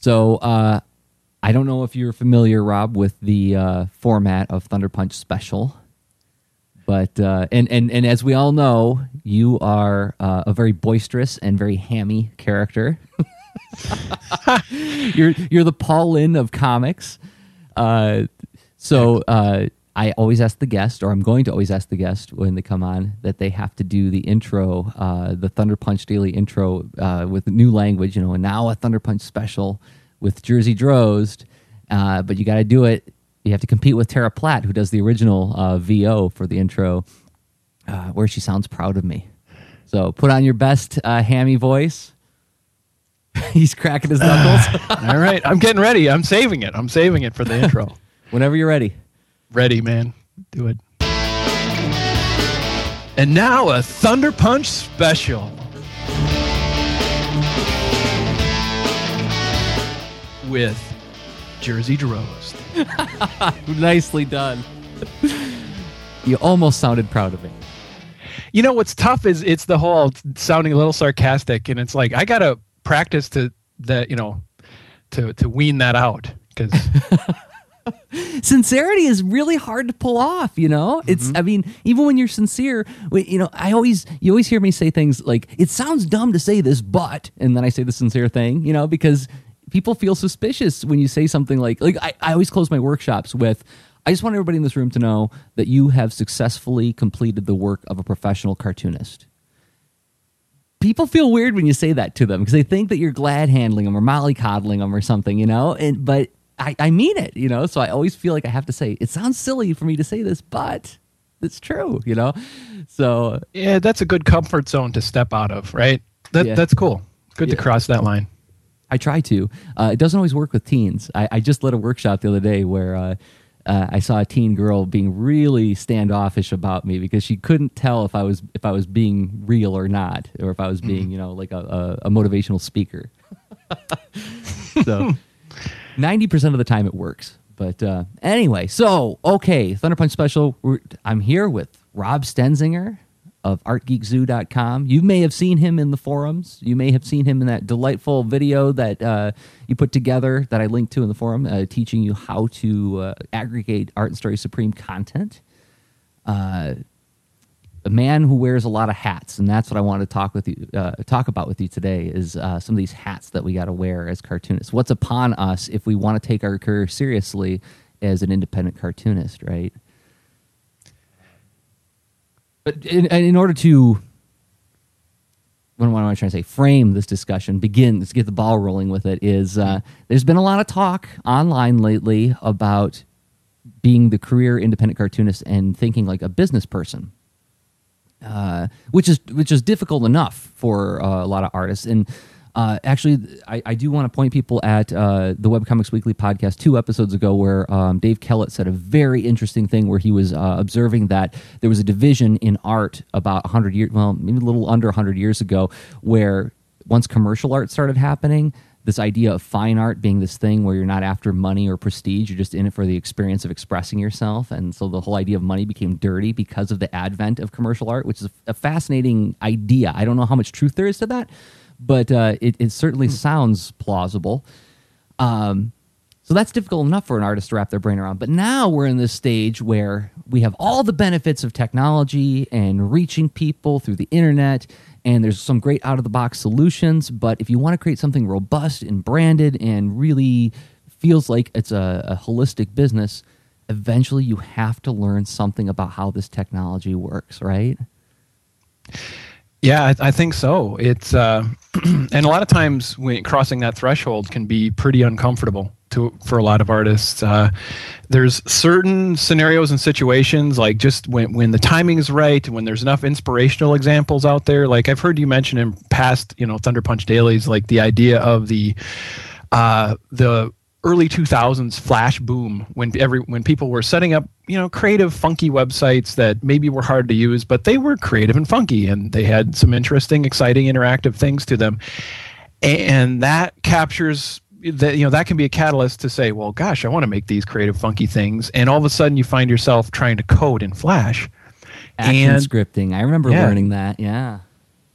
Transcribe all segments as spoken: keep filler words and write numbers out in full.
So uh, I don't know if you're familiar, Rob, with the uh, format of Thunder Punch Special. But uh, and, and and as we all know, you are uh, a very boisterous and very hammy character. you're you're the Paul Lynde of comics. Uh, so uh, I always ask the guest, or I'm going to always ask the guest when they come on, that they have to do the intro, uh, the Thunder Punch Daily intro uh, with new language. You know, and now a Thunder Punch Special with Jersey Drozd. Uh, but you got to do it. You have to compete with Tara Platt, who does the original uh, V O for the intro, uh, where she sounds proud of me. So put on your best uh, hammy voice. He's cracking his knuckles. All right, I'm getting ready. I'm saving it. I'm saving it for the intro. Whenever you're ready. Ready, man. Do it. And now a Thunder Punch special. With Jersey Drozd. Nicely done. You almost sounded proud of me. You know what's tough is it's the whole sounding a little sarcastic, and it's like I gotta practice to that, you know, to to wean that out, because sincerity is really hard to pull off. You know, it's mm-hmm. I mean, even when you're sincere, you know, I always you always hear me say things like, "It sounds dumb to say this, but," and then I say the sincere thing. You know, because people feel suspicious when you say something like, like I, I always close my workshops with, I just want everybody in this room to know that you have successfully completed the work of a professional cartoonist. People feel weird when you say that to them because they think that you're glad handling them or mollycoddling them or something, you know, and but I, I mean it, you know, so I always feel like I have to say, it sounds silly for me to say this, but it's true, you know, so. Yeah, that's a good comfort zone to step out of, right? That yeah. That's cool. Good yeah. to cross that line. I try to. Uh, it doesn't always work with teens. I, I just led a workshop the other day where uh, uh, I saw a teen girl being really standoffish about me because she couldn't tell if I was if I was being real or not, or if I was being, you know, like a, a, a motivational speaker. So ninety percent of the time it works. But uh, anyway, so okay, Thunder Punch Special. We're, I'm here with Rob Stenzinger of art geek zoo dot com. You may have seen him in the forums. You may have seen him in that delightful video that uh, you put together that I linked to in the forum, uh, teaching you how to uh, aggregate Art and Story Supreme content. Uh, a man who wears a lot of hats, and that's what I want to talk with you, uh, talk about with you today. Is uh, some of these hats that we got to wear as cartoonists. What's upon us if we want to take our career seriously as an independent cartoonist, right? But in, in order to, what am I trying to say, frame this discussion, begin, let's get the ball rolling with it, is uh, there's been a lot of talk online lately about being the career independent cartoonist and thinking like a business person, uh, which is which is difficult enough for uh, a lot of artists. And uh, actually, I, I do want to point people at uh, the Webcomics Weekly podcast two episodes ago where um, Dave Kellett said a very interesting thing where he was uh, observing that there was a division in art about one hundred years, well, maybe a little under one hundred years ago, where once commercial art started happening, this idea of fine art being this thing where you're not after money or prestige, you're just in it for the experience of expressing yourself. And so the whole idea of money became dirty because of the advent of commercial art, which is a fascinating idea. I don't know how much truth there is to that, but uh, it, it certainly sounds plausible. Um, so that's difficult enough for an artist to wrap their brain around. But now we're in this stage where we have all the benefits of technology and reaching people through the internet, and there's some great out-of-the-box solutions. But if you want to create something robust and branded and really feels like it's a, a holistic business, eventually you have to learn something about how this technology works, right? Yeah, I, I think so. It's uh, and a lot of times when crossing that threshold can be pretty uncomfortable to for a lot of artists. Uh, there's certain scenarios and situations, like just when when the timing is right, when there's enough inspirational examples out there. Like I've heard you mention in past, you know, Thunder Punch Dailies, like the idea of the uh, the early two thousands flash boom when every when people were setting up, you know, creative, funky websites that maybe were hard to use, but they were creative and funky, and they had some interesting, exciting, interactive things to them. And that captures that, you know, that can be a catalyst to say, well, gosh, I want to make these creative, funky things. And all of a sudden you find yourself trying to code in Flash. Action and, scripting. I remember yeah. learning that. Yeah.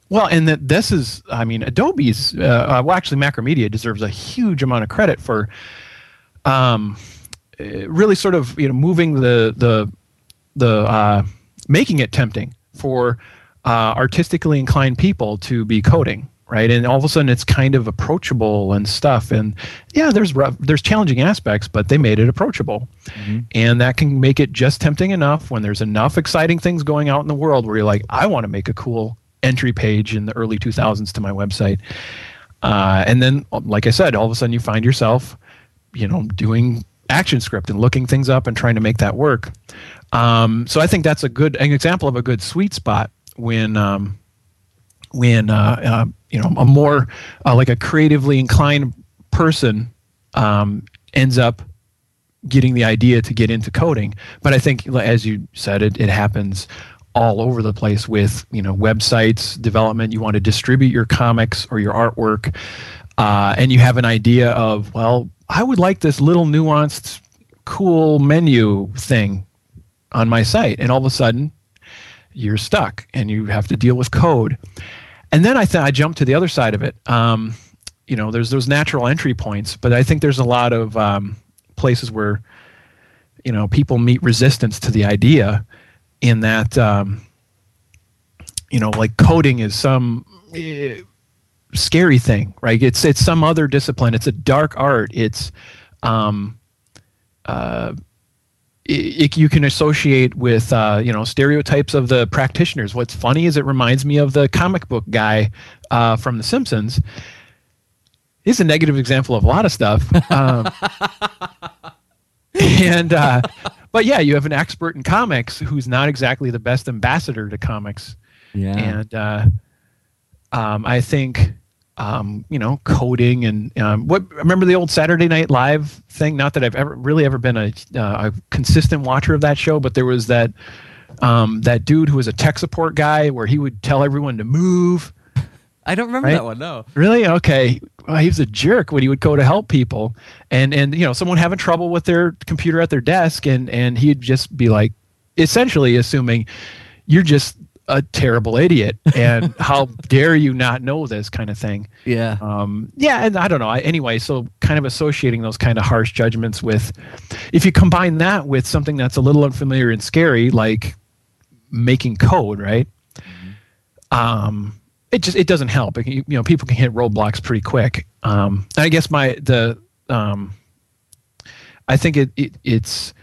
Well, and that this is, I mean, Adobe's, uh, uh, well, actually, Macromedia deserves a huge amount of credit for um, uh, really sort of, you know, moving the the the uh, making it tempting for uh, artistically inclined people to be coding, right? And all of a sudden, it's kind of approachable and stuff. And yeah, there's rough, there's challenging aspects, but they made it approachable, mm-hmm. and that can make it just tempting enough when there's enough exciting things going out in the world where you're like, I want to make a cool entry page in the early two thousands to my website. Uh, and then, like I said, all of a sudden you find yourself, you know, doing ActionScript and looking things up and trying to make that work. Um, so I think that's a good an example of a good sweet spot when, um, when uh, uh, you know, a more uh, like a creatively inclined person um, ends up getting the idea to get into coding. But I think, as you said, it, it happens all over the place with, you know, websites development. You want to distribute your comics or your artwork, uh, and you have an idea of, well, I would like this little nuanced, cool menu thing on my site, and all of a sudden, you're stuck, and you have to deal with code. And then I th- I jumped to the other side of it. Um, you know, there's those natural entry points, but I think there's a lot of um, places where, you know, people meet resistance to the idea. In that, um, you know, like coding is some uh, scary thing, right? It's it's some other discipline. It's a dark art. It's, um, uh, it, it, you can associate with, uh, you know, stereotypes of the practitioners. What's funny is it reminds me of the comic book guy uh, from The Simpsons. He's a negative example of a lot of stuff. Um, and... Uh, But yeah, you have an expert in comics who's not exactly the best ambassador to comics. Yeah. And uh, um, I think, um, you know, coding and um, what, remember the old Saturday Night Live thing? Not that I've ever really ever been a, uh, a consistent watcher of that show, but there was that um, that dude who was a tech support guy where he would tell everyone to move. I don't remember right? that one, no. Really? Okay. Well, he was a jerk when he would go to help people. And, and you know, someone having trouble with their computer at their desk, and, and he'd just be like, essentially assuming you're just a terrible idiot, and how dare you not know this kind of thing. Yeah. Um, yeah, and I don't know. I, anyway, so kind of associating those kind of harsh judgments with, if you combine that with something that's a little unfamiliar and scary, like making code, right? Mm-hmm. Um It just it doesn't help. It, you know, people can hit roadblocks pretty quick. Um, I guess my the um, I think it, it it's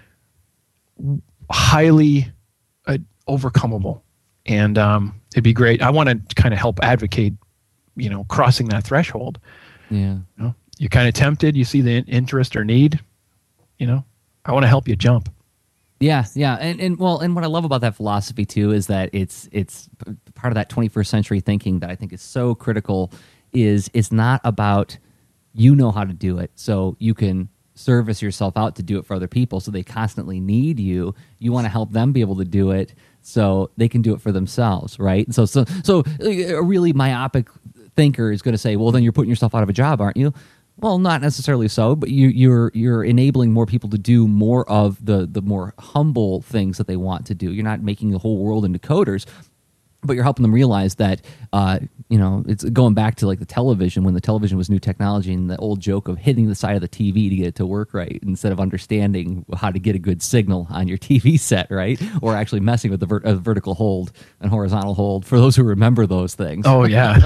highly uh, overcomable, and um, it'd be great. I want to kind of help advocate, you know, crossing that threshold. Yeah, you know, you're kind of tempted. You see the interest or need. You know, I want to help you jump. Yeah, yeah, and and well, and what I love about that philosophy too is that it's it's part of that twenty-first century thinking that I think is so critical. Is it's not about you know how to do it, so you can service yourself out to do it for other people, so they constantly need you. You want to help them be able to do it, so they can do it for themselves, right? So so so a really myopic thinker is going to say, well, then you're putting yourself out of a job, aren't you? Well, not necessarily so, but you, you're you're enabling more people to do more of the the more humble things that they want to do. You're not making the whole world into coders, but you're helping them realize that uh, you know, it's going back to like the television, when the television was new technology, and the old joke of hitting the side of the T V to get it to work right, instead of understanding how to get a good signal on your T V set, right? Or actually messing with the ver- uh, vertical hold and horizontal hold. For those who remember those things. Oh yeah.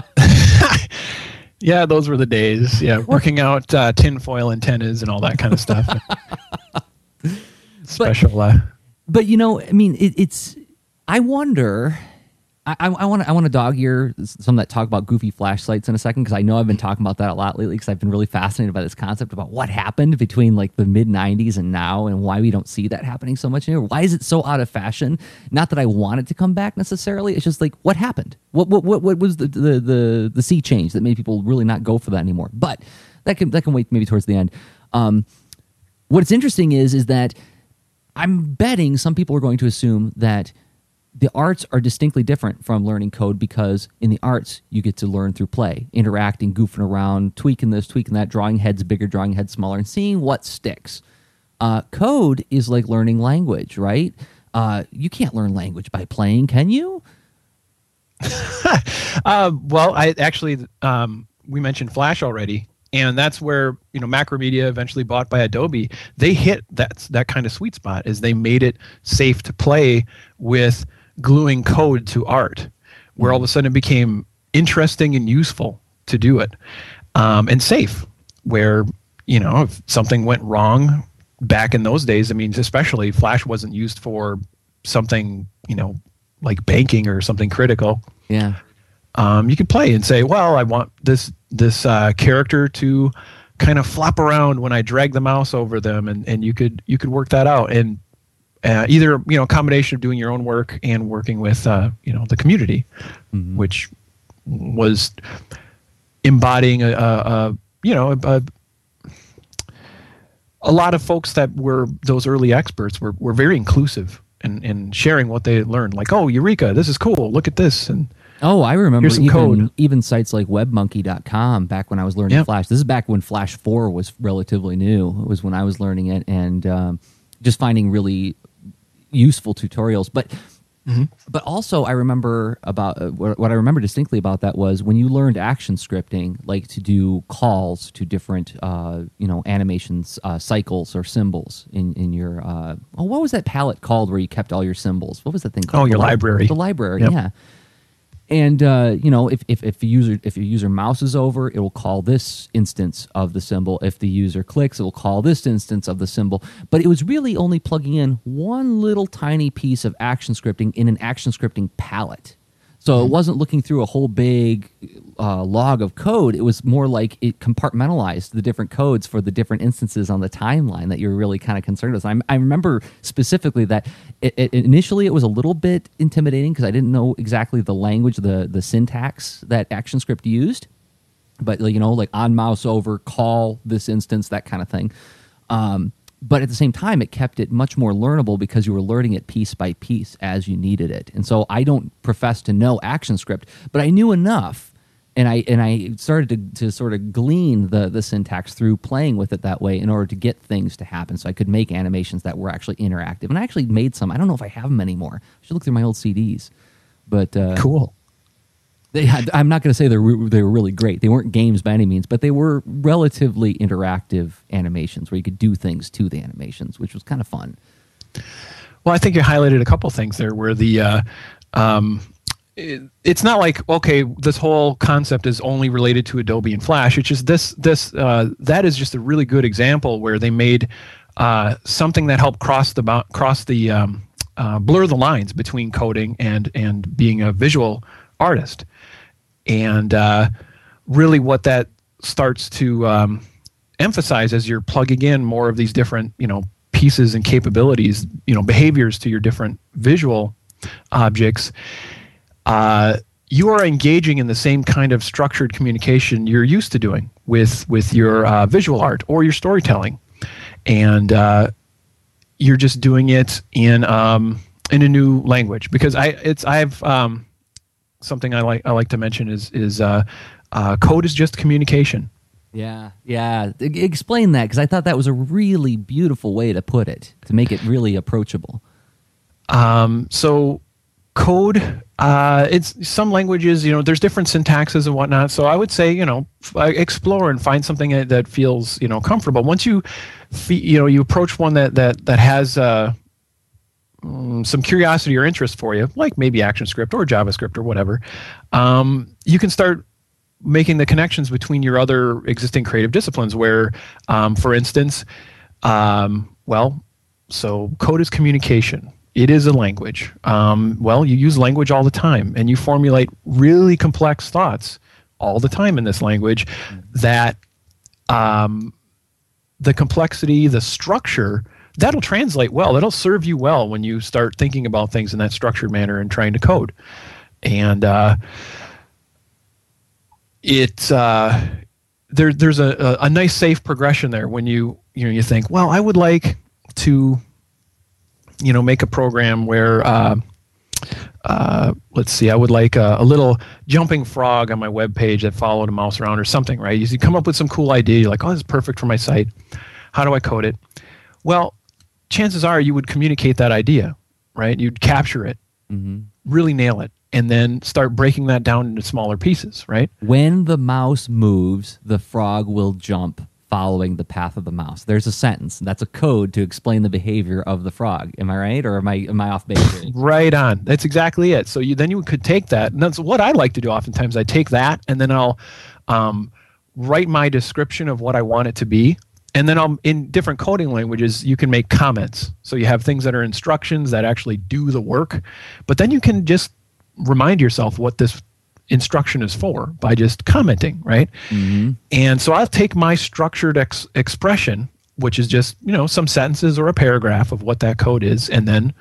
Yeah, those were the days. Yeah, working out uh, tinfoil antennas and all that kind of stuff. Special. But, uh, but you know, I mean, it, it's. I wonder. I want to. I want to dog ear some that talk about goofy flash sites in a second, because I know I've been talking about that a lot lately, because I've been really fascinated by this concept about what happened between like the mid nineties and now, and why we don't see that happening so much anymore. Why is it so out of fashion? Not that I want it to come back necessarily. It's just like, what happened? What what what, what was the, the the the sea change that made people really not go for that anymore? But that can that can wait maybe towards the end. Um, what's interesting is is that I'm betting some people are going to assume that the arts are distinctly different from learning code, because in the arts, you get to learn through play, interacting, goofing around, tweaking this, tweaking that, drawing heads bigger, drawing heads smaller, and seeing what sticks. Uh, code is like learning language, right? Uh, you can't learn language by playing, can you? uh, well, I actually um, we mentioned Flash already, and that's where you know Macromedia, eventually bought by Adobe, they hit that that kind of sweet spot, as they made it safe to play with gluing code to art, where all of a sudden it became interesting and useful to do it, um, and safe. Where you know if something went wrong back in those days, I mean, especially Flash wasn't used for something you know. like banking or something critical. Yeah. Um, you could play and say, well, I want this this uh, character to kind of flop around when I drag the mouse over them, and, and you could you could work that out. And uh, either you know a combination of doing your own work and working with uh, you know the community, mm-hmm. which was embodying a, a, a you know a, a lot of folks that were those early experts were were very inclusive. And, and sharing what they learned, like, oh, Eureka, this is cool. Look at this. And oh, I remember here's some even, code. even sites like webmonkey dot com back when I was learning yep. Flash. This is back when Flash four was relatively new. It was when I was learning it, and um, just finding really useful tutorials. But mm-hmm. but also I remember about uh, what I remember distinctly about that was when you learned action scripting, like to do calls to different uh, you know animations, uh, cycles or symbols in in your uh, oh what was that palette called where you kept all your symbols? What was that thing called? Oh, your the library. The library, yep. yeah. And uh, you know, if, if if a user if your user mouses over, it will call this instance of the symbol. If the user clicks, it will call this instance of the symbol. But it was really only plugging in one little tiny piece of action scripting in an action scripting palette. So it wasn't looking through a whole big uh, log of code. It was more like it compartmentalized the different codes for the different instances on the timeline that you're really kind of concerned with. I, I remember specifically that it, it, initially it was a little bit intimidating because I didn't know exactly the language, the the syntax that ActionScript used. But you know, like on mouse over, call this instance, that kind of thing. Um, But at the same time, it kept it much more learnable because you were learning it piece by piece as you needed it. And so I don't profess to know ActionScript, but I knew enough, and I and I started to, to sort of glean the, the syntax through playing with it that way in order to get things to happen so I could make animations that were actually interactive. And I actually made some. I don't know if I have them anymore. I should look through my old C Ds. But uh, cool. They had, I'm not going to say they were, they were really great. They weren't games by any means, but they were relatively interactive animations where you could do things to the animations, which was kind of fun. Well, I think you highlighted a couple things there where the uh, um, it, it's not like, okay, this whole concept is only related to Adobe and Flash. It's just this, this uh, that is just a really good example where they made uh, something that helped cross the, cross the um, uh, blur the lines between coding and, and being a visual artist. And uh, really what that starts to um, emphasize as you're plugging in more of these different, you know, pieces and capabilities, you know, behaviors to your different visual objects, uh, you are engaging in the same kind of structured communication you're used to doing with, with your uh, visual art or your storytelling. And uh, you're just doing it in um, in a new language. Because I it's I've... Um, something I like I like to mention is is uh, uh, code is just communication. Yeah, yeah. Explain that, because I thought that was a really beautiful way to put it, to make it really approachable. Um, so code, uh, it's some languages, you know, there's different syntaxes and whatnot. So I would say, you know, explore and find something that feels, you know, comfortable. Once you, you know, you approach one that that that has uh, Um, some curiosity or interest for you, like maybe ActionScript or JavaScript or whatever, um, you can start making the connections between your other existing creative disciplines where, um, for instance, um, well, so code is communication. It is a language. Um, well, you use language all the time, and you formulate really complex thoughts all the time in this language that um, the complexity, the structure, that'll translate well. That'll serve you well when you start thinking about things in that structured manner and trying to code. And uh, it uh, there there's a, a nice safe progression there when you you know you think, well, I would like to you know make a program where uh, uh, let's see, I would like a, a little jumping frog on my web page that followed a mouse around or something, right? You come up with some cool idea. You're like, oh, this is perfect for my site. How do I code it? Well, chances are you would communicate that idea, right? You'd capture it, mm-hmm. really nail it, and then start breaking that down into smaller pieces, right? When the mouse moves, the frog will jump following the path of the mouse. There's a sentence. That's a code to explain the behavior of the frog. Am I right, or am I am I off base here? Right on. That's exactly it. So you then you could take that, and that's what I like to do. Oftentimes, I take that, and then I'll um, write my description of what I want it to be, and then I'll in different coding languages. You can make comments. So you have things that are instructions that actually do the work, but then you can just remind yourself what this instruction is for by just commenting, right? Mm-hmm. And so I'll take my structured ex- expression, which is just, you know, some sentences or a paragraph of what that code is, and then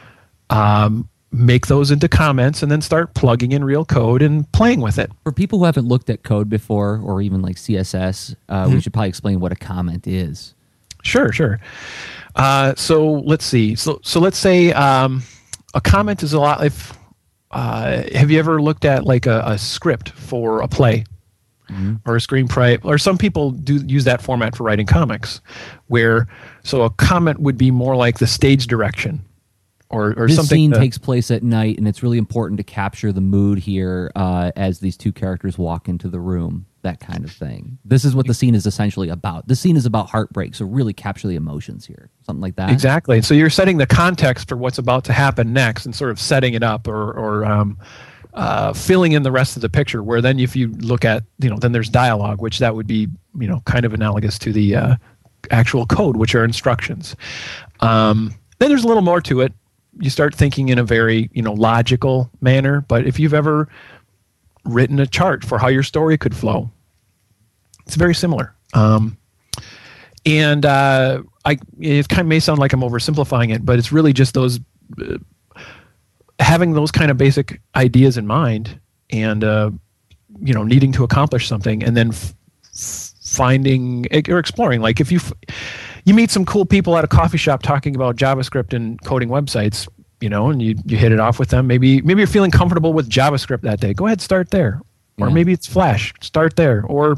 um, make those into comments and then start plugging in real code and playing with it. For people who haven't looked at code before, or even like C S S, uh, mm-hmm. we should probably explain what a comment is. Sure, sure. Uh, so let's see. So, so let's say um, a comment is a lot, if Uh, have you ever looked at like a, a script for a play mm-hmm. or a screenplay? Or some people do use that format for writing comics, where so a comment would be more like the stage direction, or or this something. This scene that, takes place at night, and it's really important to capture the mood here uh, as these two characters walk into the room. That kind of thing. This is what the scene is essentially about. The scene is about heartbreak, so really capture the emotions here. Something like that. Exactly. So you're setting the context for what's about to happen next, and sort of setting it up, or or um, uh, filling in the rest of the picture. Where then, if you look at, you know, then there's dialogue, which that would be, you know, kind of analogous to the uh, actual code, which are instructions. Um, then there's a little more to it. You start thinking in a very, you know, logical manner. But if you've ever written a chart for how your story could flow, it's very similar. Um, and uh, I, it kind of may sound like I'm oversimplifying it, but it's really just those uh, having those kind of basic ideas in mind, and uh, you know, needing to accomplish something, and then f- finding or exploring. Like if you f- you meet some cool people at a coffee shop talking about JavaScript and coding websites, you know, and you you hit it off with them. Maybe maybe you're feeling comfortable with JavaScript that day. Go ahead, start there. Or Yeah. maybe it's Flash. Start there. Or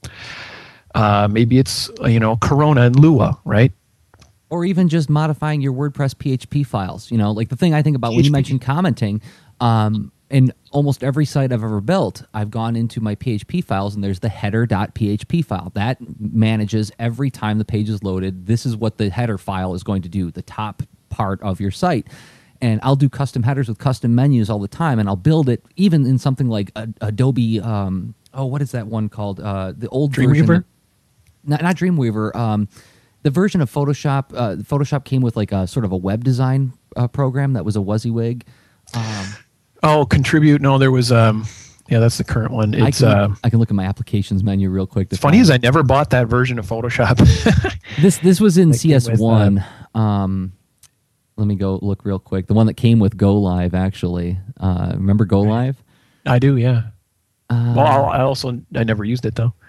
uh, maybe it's uh, you know, Corona and Lua, right? Or even just modifying your WordPress P H P files. You know, like the thing I think about when you mentioned commenting, um, in almost every site I've ever built, I've gone into my P H P files, and there's the header.php file. That manages every time the page is loaded. This is what the header file is going to do, the top part of your site. And I'll do custom headers with custom menus all the time, and I'll build it even in something like a, Adobe, um, oh, what is that one called? Uh, the old Dreamweaver? version. Not, not Dreamweaver. Um, the version of Photoshop, uh, Photoshop came with like a sort of a web design uh, program that was a WYSIWYG. Um, Oh, Contribute. No, there was. Um, yeah, that's the current one. It's. I can, uh, I can look at my applications menu real quick. it's funny is I never bought that version of Photoshop. this this was in That C S one. came with, Um, let me go look real quick. The one that came with Go Live, actually. Uh, remember Go Live? I do, yeah. Uh, Well, I also I never used it though.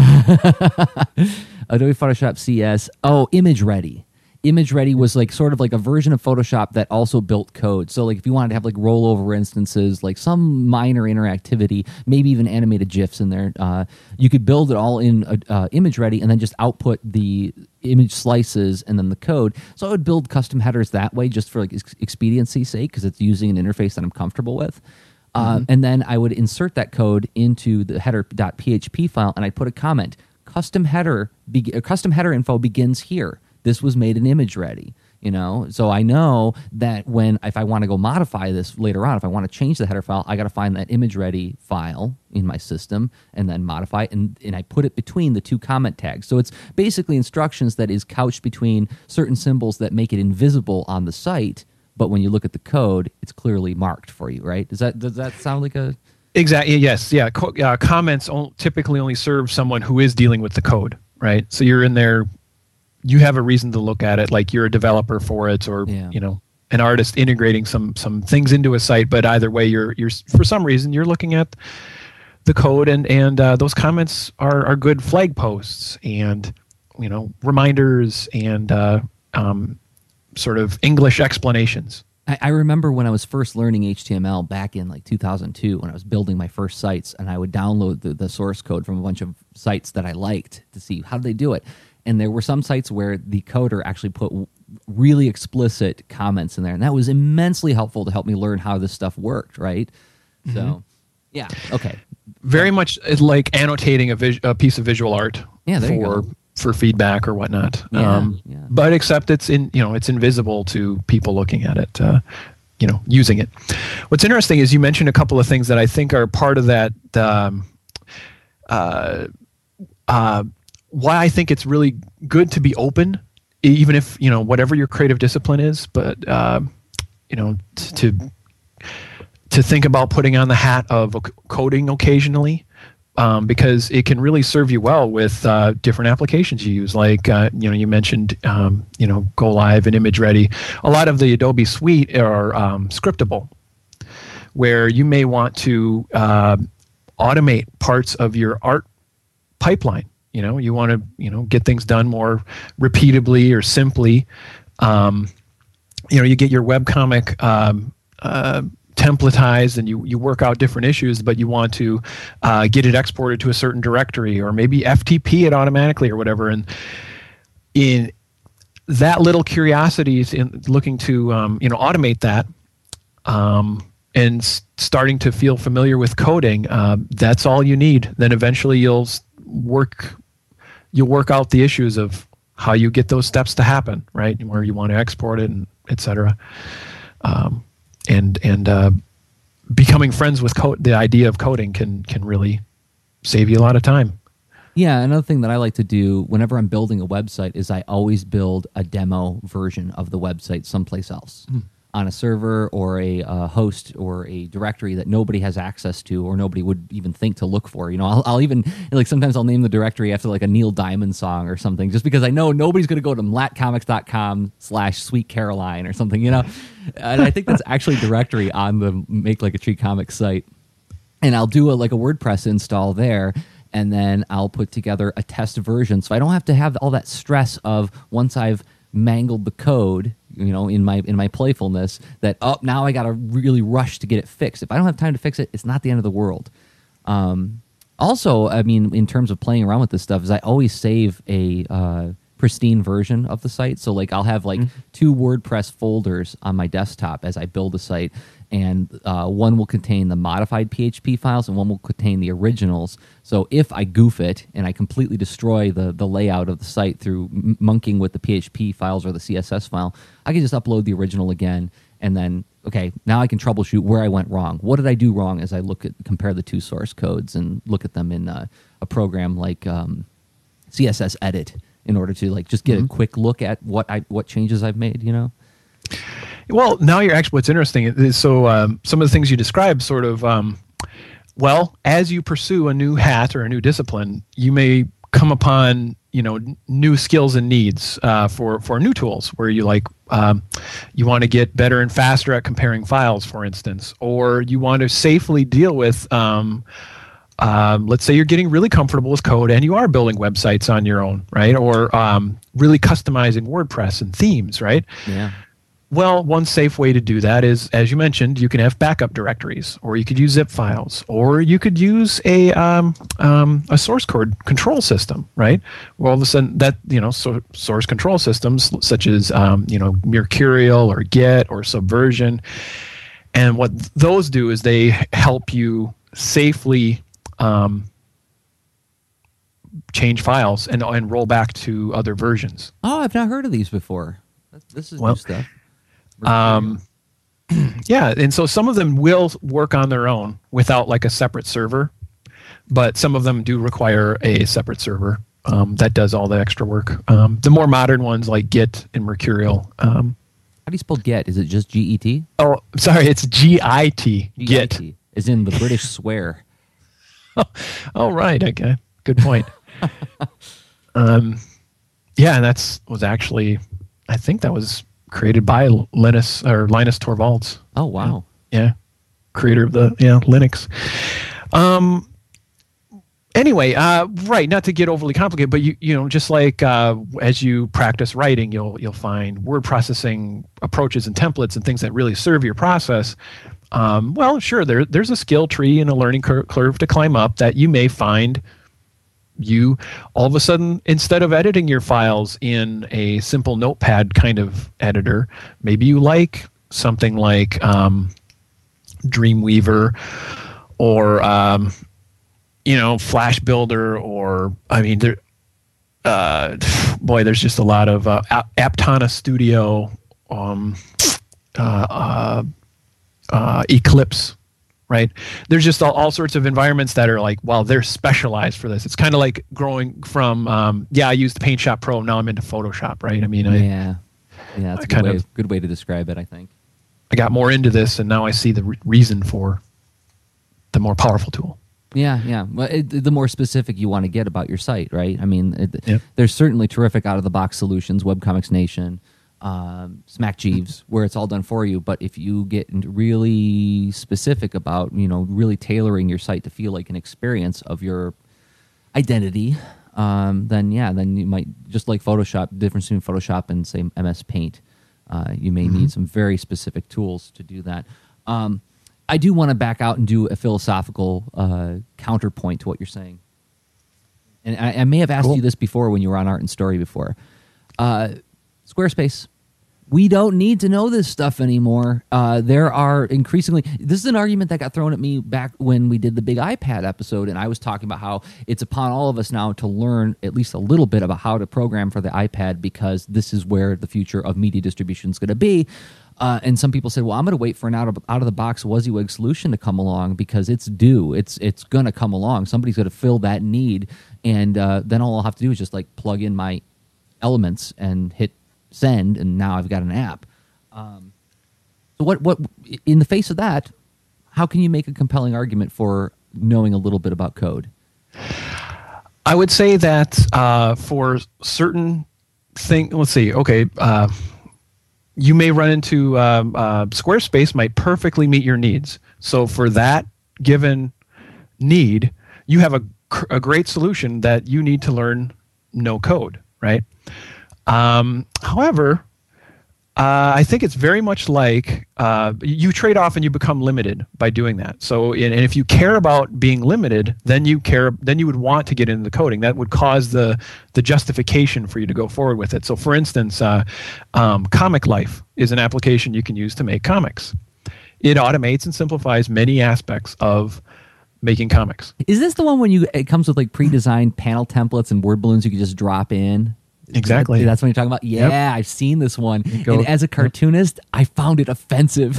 Adobe Photoshop C S. Oh, Image Ready. Image Ready was like sort of like a version of Photoshop that also built code. So like if you wanted to have like rollover instances, like some minor interactivity, maybe even animated GIFs in there, uh, you could build it all in uh, uh, Image Ready and then just output the image slices and then the code. So I would build custom headers that way just for like ex- expediency's sake, because it's using an interface that I'm comfortable with. Uh, mm-hmm. And then I would insert that code into the header.php file, and I'd put a comment. Custom header, be- custom header info begins here. This was made in Image Ready, you know? So I know that when, if I want to go modify this later on, if I want to change the header file, I got to find that Image Ready file in my system and then modify it, and, and I put it between the two comment tags. So it's basically instructions that is couched between certain symbols that make it invisible on the site, but when you look at the code, it's clearly marked for you, right? Does that does that sound like a... Exactly. Yes. Yeah. Co- uh, comments on- typically only serve someone who is dealing with the code, right? So you're in there, you have a reason to look at it, like you're a developer for it, or Yeah. you know, an artist integrating some some things into a site. But either way, you're you're for some reason you're looking at the code, and and uh, those comments are are good flag posts and, you know, reminders and uh, um, sort of English explanations. I, I remember when I was first learning H T M L back in like two thousand two, when I was building my first sites, and I would download the, the source code from a bunch of sites that I liked to see how did they do it. And there were some sites where the coder actually put w- really explicit comments in there, and that was immensely helpful to help me learn how this stuff worked, right? So, Mm-hmm. yeah, okay. Very much like annotating a, vis- a piece of visual art Yeah, there you for go. for feedback or whatnot. Yeah, um, yeah. But except it's in you know it's invisible to people looking at it, uh, you know, using it. What's interesting is you mentioned a couple of things that I think are part of that. Um, uh, uh, why I think it's really good to be open, even if you know whatever your creative discipline is, but uh, you know t- to to think about putting on the hat of coding occasionally, um, because it can really serve you well with uh, different applications you use. Like uh, you know, you mentioned um, you know Go Live and Image Ready. A lot of the Adobe Suite are um, scriptable, where you may want to uh, automate parts of your art pipeline. You know, you want to you know get things done more repeatably or simply. Um, you know, you get your webcomic um, uh, templatized and you, you work out different issues, but you want to uh, get it exported to a certain directory or maybe F T P it automatically or whatever. And in that little curiosity is in looking to um, you know automate that um, and s- starting to feel familiar with coding, uh, that's all you need. Then eventually you'll work you'll work out the issues of how you get those steps to happen, right? Where you want to export it and et cetera. Um, and and uh, becoming friends with code, the idea of coding can can really save you a lot of time. Yeah, another thing that I like to do whenever I'm building a website is I always build a demo version of the website someplace else. Mm. On a server or a uh, host or a directory that nobody has access to or nobody would even think to look for. You know, I'll, I'll even, like sometimes I'll name the directory after like a Neil Diamond song or something just because I know nobody's going to go to mlatcomics.com slash Sweet Caroline or something, you know. And I think that's actually a directory on the Make Like a Tree Comics site. And I'll do a, like a WordPress install there, and then I'll put together a test version. So I don't have to have all that stress of once I've mangled the code, you know, in my in my playfulness, that oh now I got to really rush to get it fixed. If I don't have time to fix it, it's not the end of the world. Um, also, I mean, in terms of playing around with this stuff, is I always save a uh, pristine version of the site. So like I'll have like mm-hmm. two WordPress folders on my desktop as I build a site, and uh, one will contain the modified P H P files and one will contain the originals. So if I goof it and I completely destroy the, the layout of the site through m- monkeying with the P H P files or the C S S file, I can just upload the original again, and then, okay, now I can troubleshoot where I went wrong. What did I do wrong as I look at compare the two source codes and look at them in uh, a program like um, C S S Edit in order to like just get mm-hmm. a quick look at what I what changes I've made, you know? Well, now you're actually, what's interesting is so um, some of the things you described sort of, um, well, as you pursue a new hat or a new discipline, you may come upon, you know, n- new skills and needs uh, for, for new tools where you like, um, you want to get better and faster at comparing files, for instance, or you want to safely deal with, um, um, let's say you're getting really comfortable with code and you are building websites on your own, right? Or um, really customizing WordPress and themes, right? Yeah. Well, one safe way to do that is, as you mentioned, you can have backup directories, or you could use zip files, or you could use a um, um, a source code control system, right? Well, all of a sudden, that you know, so, source control systems such as um, you know Mercurial or Git or Subversion, and what those do is they help you safely um, change files and and roll back to other versions. Oh, I've not heard of these before. This is well, new stuff. Um, yeah, and so some of them will work on their own without like a separate server, but some of them do require a separate server um, that does all the extra work. Um, the more modern ones like Git and Mercurial. Um, How do you spell Get? Is it just G E T? Oh, sorry, it's G I T. Git. As in the British swear. Oh, oh, right. Okay, good point. um, yeah, and that's was actually, I think that was created by Linus or Linus Torvalds. Oh wow! Yeah, yeah. Creator of the yeah Linux. Um. Anyway, uh, right. Not to get overly complicated, but you you know just like uh, as you practice writing, you'll you'll find word processing approaches and templates and things that really serve your process. Um, well, sure, there there's a skill tree and a learning cur- curve to climb up that you may find. You all of a sudden, instead of editing your files in a simple notepad kind of editor, maybe you like something like um, Dreamweaver or um, you know, Flash Builder, or I mean, there, uh, boy, there's just a lot of uh, Aptana Studio, um, uh, uh, uh, Eclipse, right? There's just all, all sorts of environments that are like, well, they're specialized for this. It's kind of like growing from, um, yeah, I used Paint Shop Pro, now I'm into Photoshop, right? I mean, I, yeah, yeah, that's I a good kind way, of good way to describe it, I think. I got more into this, and now I see the re- reason for the more powerful tool. Yeah, yeah. Well, it, the more specific you want to get about your site, right? I mean, it, yep. there's certainly terrific out-of-the-box solutions, Webcomics Nation, um, Smack Jeeves, where it's all done for you. But if you get really specific about, you know, really tailoring your site to feel like an experience of your identity, um, then yeah, then you might, just like Photoshop, the difference between Photoshop and, say, M S Paint, uh, you may mm-hmm. need some very specific tools to do that. Um, I do want to back out and do a philosophical uh, counterpoint to what you're saying. And I, I may have asked cool. you this before when you were on Art and Story before. Uh, Squarespace, we don't need to know this stuff anymore. Uh, there are increasingly... This is an argument that got thrown at me back when we did the big iPad episode, and I was talking about how it's upon all of us now to learn at least a little bit about how to program for the iPad, because this is where the future of media distribution is going to be. Uh, and some people said, well, I'm going to wait for an out of, out of the box WYSIWYG solution to come along because it's due. It's it's going to come along. Somebody's going to fill that need. And uh, then all I'll have to do is just like plug in my elements and hit send. And now I've got an app. Um, so what what in the face of that, how can you make a compelling argument for knowing a little bit about code? I would say that uh, for certain things, let's see, okay, uh, you may run into um, uh, Squarespace might perfectly meet your needs. So for that given need, you have a, a great solution that you need to learn no code, right? Um, however, uh, I think it's very much like uh, you trade off and you become limited by doing that. So, and if you care about being limited, then you care. Then you would want to get into the coding. That would cause the the justification for you to go forward with it. So, for instance, uh, um, Comic Life is an application you can use to make comics. It automates and simplifies many aspects of making comics. Is this the one when you it comes with like pre-designed panel templates and word balloons you can just drop in? Exactly. That's what you're talking about? Yeah, yep. I've seen this one. And as a cartoonist, I found it offensive.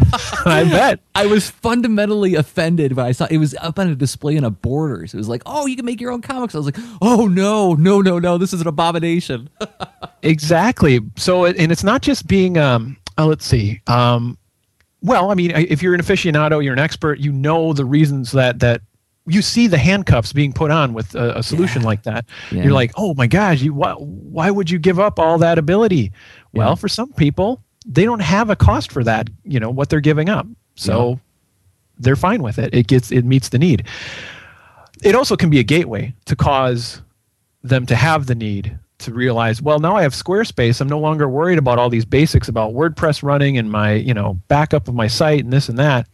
I bet. I was fundamentally offended when I saw it was up on a display in a Borders. It was like, oh, you can make your own comics. I was like, oh, no, no, no, no. This is an abomination. Exactly. So, and it's not just being, um, uh, let's see. Um, well, I mean, if you're an aficionado, you're an expert, you know the reasons that that you see the handcuffs being put on with a, a solution yeah. like that. Yeah. You're like, oh my gosh, you why, why would you give up all that ability? Well, yeah. for some people, they don't have a cost for that, you know, what they're giving up. So yeah. they're fine with it. It gets it meets the need. It also can be a gateway to cause them to have the need to realize, well, now I have Squarespace. I'm no longer worried about all these basics about WordPress running and my, you know, backup of my site and this and that.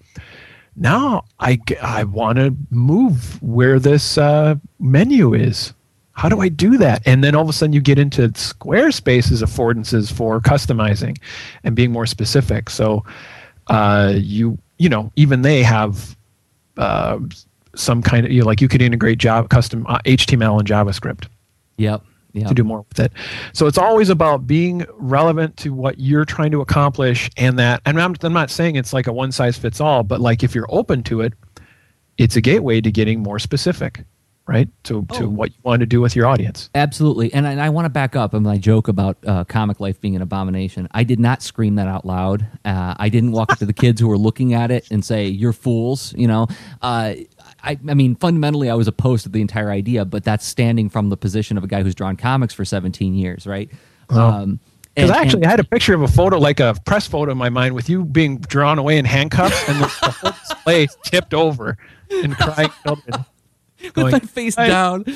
Now I, I want to move where this uh, menu is. How do I do that? And then all of a sudden you get into Squarespace's affordances for customizing and being more specific. So uh, you you know even they have uh, some kind of, you know, like you could integrate Java, custom uh, H T M L and JavaScript. Yep. Yep. To do more with it. So it's always about being relevant to what you're trying to accomplish, and that, and I'm, I'm not saying it's like a one size fits all, but like if you're open to it, it's a gateway to getting more specific, right? To, oh. to what you want to do with your audience. Absolutely. And I, and I want to back up on my joke about uh, Comic Life being an abomination. I did not scream that out loud. Uh, I didn't walk up to the kids who were looking at it and say, you're fools, you know. Uh, I, I mean, fundamentally, I was opposed to the entire idea, but that's standing from the position of a guy who's drawn comics for seventeen years, right? Because um, actually, and, I had a picture of a photo, like a press photo in my mind, with you being drawn away in handcuffs and the, the whole display tipped over and crying children. With going, my face I, down.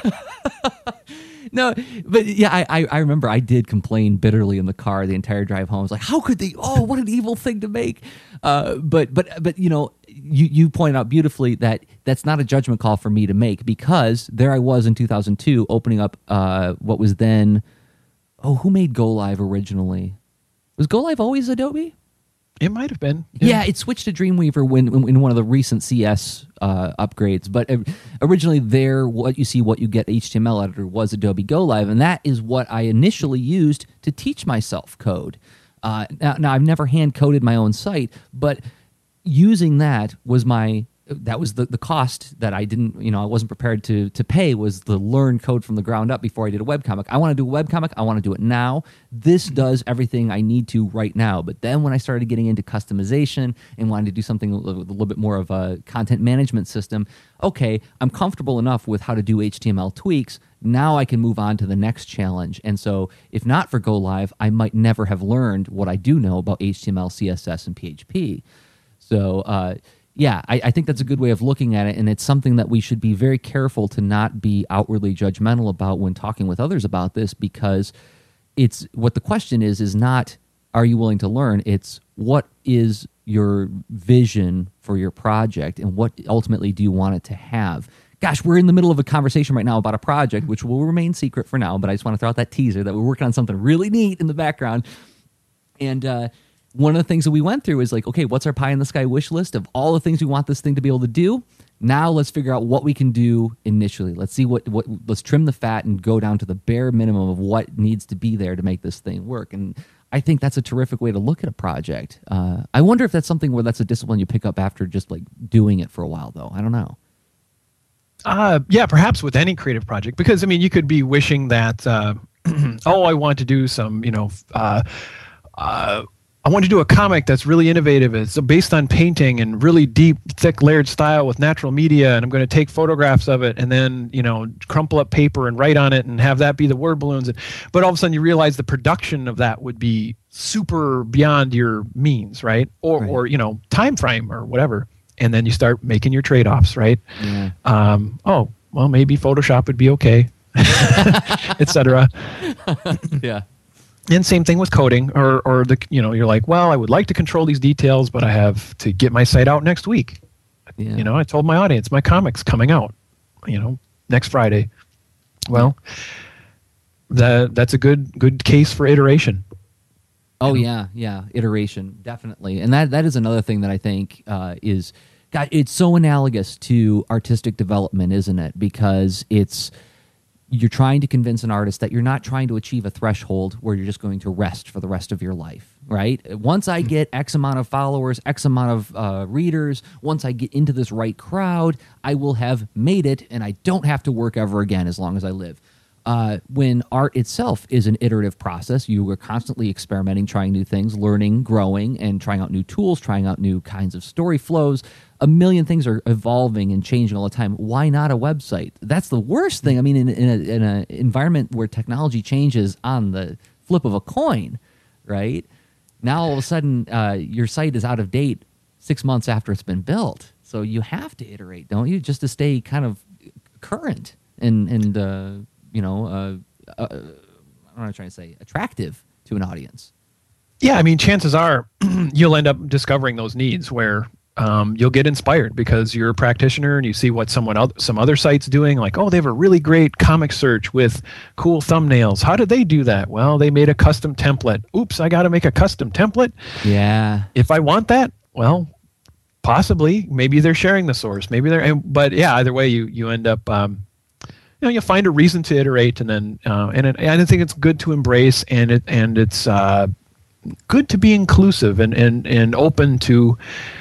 No, but yeah, I, I remember I did complain bitterly in the car the entire drive home. I was like, how could they? Oh, what an evil thing to make. Uh, but but but you know, you you pointed out beautifully that that's not a judgment call for me to make, because there I was in two thousand two opening up uh, what was then. Oh, who made Go Live originally? Was Go Live always Adobe? It might have been. Yeah, it switched to Dreamweaver when in one of the recent C S uh, upgrades. But uh, originally, there, what you see, what you get H T M L editor was Adobe Go Live, and that is what I initially used to teach myself code. Uh, now, now, I've never hand coded my own site, but using that was my that was the, the cost that I didn't, you know, I wasn't prepared to to pay, was the learn code from the ground up before I did a webcomic. I want to do a webcomic. I want to do it now. This does everything I need to right now. But then when I started getting into customization and wanting to do something with a little bit more of a content management system, okay, I'm comfortable enough with how to do H T M L tweaks. Now I can move on to the next challenge. And so if not for Go Live, I might never have learned what I do know about H T M L, C S S, and P H P. So, uh, yeah, I, I think that's a good way of looking at it, and it's something that we should be very careful to not be outwardly judgmental about when talking with others about this, because it's what the question is is not, are you willing to learn? It's, what is your vision for your project, and what ultimately do you want it to have? Gosh, we're in the middle of a conversation right now about a project, which will remain secret for now, but I just want to throw out that teaser that we're working on something really neat in the background. And, uh, one of the things that we went through is like, okay, what's our pie in the sky wish list of all the things we want this thing to be able to do? Now let's figure out what we can do initially. Let's see what, what let's trim the fat and go down to the bare minimum of what needs to be there to make this thing work. And I think that's a terrific way to look at a project. Uh, I wonder if that's something where that's a discipline you pick up after just like doing it for a while, though. I don't know. Uh, yeah, perhaps with any creative project, because I mean, you could be wishing that, uh, oh, I want to do some, you know, uh, uh, I want to do a comic that's really innovative. It's based on painting and really deep, thick, layered style with natural media, and I'm going to take photographs of it and then, you know, crumple up paper and write on it and have that be the word balloons. But all of a sudden, you realize the production of that would be super beyond your means, right? Or, right. or you know, time frame or whatever. And then you start making your trade-offs, right? Yeah. Um, oh, well, maybe Photoshop would be okay, et cetera. Yeah. And same thing with coding, or or the you know you're like, well, I would like to control these details, but I have to get my site out next week. Yeah. You know, I told my audience my comic's coming out, you know, next Friday. Well, that that's a good good case for iteration. Oh yeah, yeah, iteration, definitely, and that that is another thing that I think uh, is, God, it's so analogous to artistic development, isn't it? Because it's, you're trying to convince an artist that you're not trying to achieve a threshold where you're just going to rest for the rest of your life, right? Once I get X amount of followers, X amount of uh, readers, once I get into this right crowd, I will have made it, and I don't have to work ever again as long as I live. Uh, when art itself is an iterative process, you are constantly experimenting, trying new things, learning, growing, and trying out new tools, trying out new kinds of story flows. A million things are evolving and changing all the time. Why not a website? That's the worst thing. I mean, in, in a, in an environment where technology changes on the flip of a coin, right? Now all of a sudden, uh, your site is out of date six months after it's been built. So you have to iterate, don't you, just to stay kind of current and and uh, you know, uh, uh, I'm not trying to say attractive to an audience. Yeah, I mean, chances are you'll end up discovering those needs where um, you'll get inspired because you're a practitioner and you see what someone else, some other sites doing, like, oh, they have a really great comic search with cool thumbnails. How did they do that? Well, they made a custom template. Oops, I got to make a custom template. Yeah. If I want that, well, possibly. Maybe they're sharing the source. Maybe they're, but yeah, either way, you you end up. Um, You know, you'll find a reason to iterate, and then uh, and it, I think it's good to embrace, and it and it's uh, good to be inclusive and and, and open to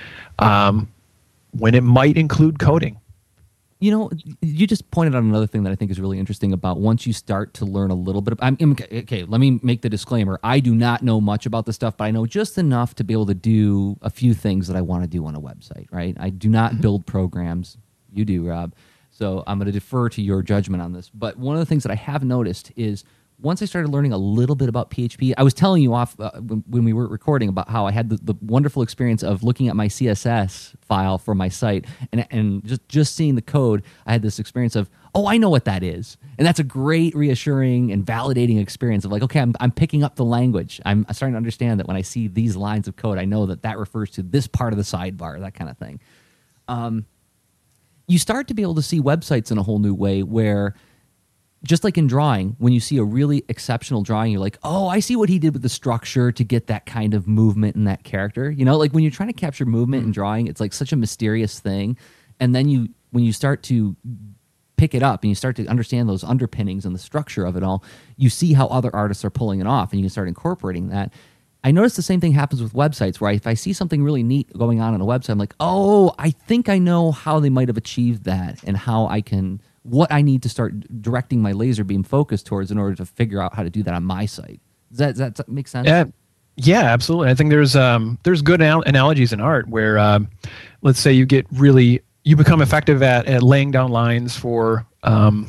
um, when it might include coding. You know, you just pointed out another thing that I think is really interesting about once you start to learn a little bit. Of, I'm, okay, let me make the disclaimer. I do not know much about this stuff, but I know just enough to be able to do a few things that I want to do on a website. Right? I do not mm-hmm. build programs. You do, Rob. So I'm going to defer to your judgment on this. But one of the things that I have noticed is once I started learning a little bit about P H P, I was telling you off uh, when, when we were recording about how I had the, the wonderful experience of looking at my C S S file for my site and, and just, just seeing the code. I had this experience of, oh, I know what that is. And that's a great reassuring and validating experience of like, okay, I'm, I'm picking up the language. I'm starting to understand that when I see these lines of code, I know that that refers to this part of the sidebar, that kind of thing. Um, You start to be able to see websites in a whole new way where just like in drawing, when you see a really exceptional drawing, you're like, oh, I see what he did with the structure to get that kind of movement in that character. You know, like when you're trying to capture movement in drawing, it's like such a mysterious thing. And then you, when you start to pick it up and you start to understand those underpinnings and the structure of it all, you see how other artists are pulling it off, and you can start incorporating that. I notice the same thing happens with websites, where I, if I see something really neat going on on a website, I'm like, oh, I think I know how they might have achieved that, and how I can, what I need to start directing my laser beam focus towards in order to figure out how to do that on my site. Does that, does that make sense? Yeah, yeah, absolutely. I think there's um, there's good anal- analogies in art where, um, let's say you get really, you become effective at, at laying down lines for, um,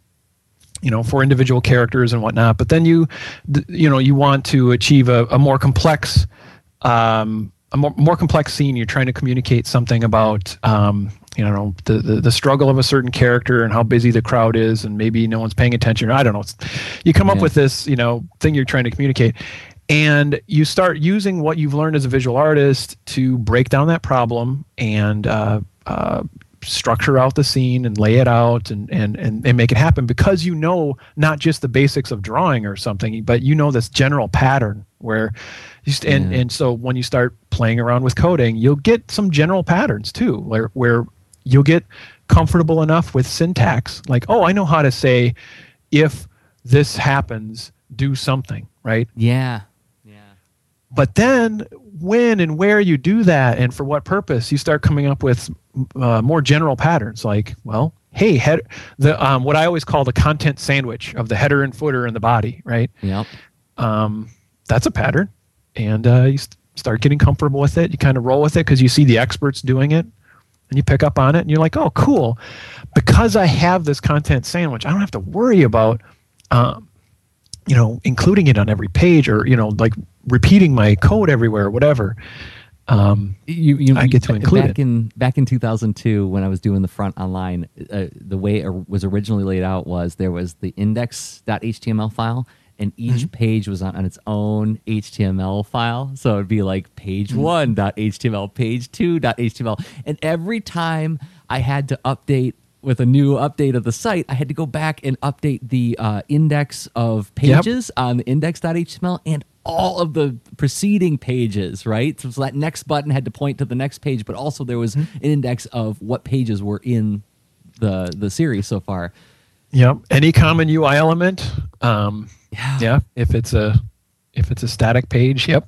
you know, for individual characters and whatnot. But then you, you know, you want to achieve a, a more complex, um, a more, more complex scene. You're trying to communicate something about, um, you know, the, the the struggle of a certain character and how busy the crowd is, and maybe no one's paying attention. I don't know. It's, you come up Yeah. with this, you know, thing you're trying to communicate, and you start using what you've learned as a visual artist to break down that problem and uh, uh, structure out the scene and lay it out and, and, and, and make it happen, because you know not just the basics of drawing or something, but you know this general pattern where you st- and, Yeah. and so when you start playing around with coding, you'll get some general patterns too, where, where you'll get comfortable enough with syntax, like, oh, I know how to say, if this happens, do something, right? Yeah. Yeah. But then when and where you do that and for what purpose, you start coming up with uh, more general patterns, like, well, hey, head, the um, what I always call the content sandwich of the header and footer and the body, right? Yep. Um, that's a pattern. And uh, you st- start getting comfortable with it. You kind of roll with it because you see the experts doing it, and you pick up on it, and you're like, oh, cool. Because I have this content sandwich, I don't have to worry about um, you know, including it on every page, or, you know, like repeating my code everywhere, or whatever. Um, You, you, I get to include back it. in back in two thousand two, when I was doing the front online, uh, the way it was originally laid out was there was the index.html file, and each Mm-hmm. page was on, on its own H T M L file. So it'd be like page Mm-hmm. one.html, page two.html, and every time I had to update with a new update of the site, I had to go back and update the uh, index of Yep. pages on the index.html and all of the preceding pages, right? So, so that next button had to point to the next page, but also there was Mm-hmm. an index of what pages were in the the series so far. Yep. Any common U I element. Um, Yeah. yeah. If it's a if it's a static page, yep.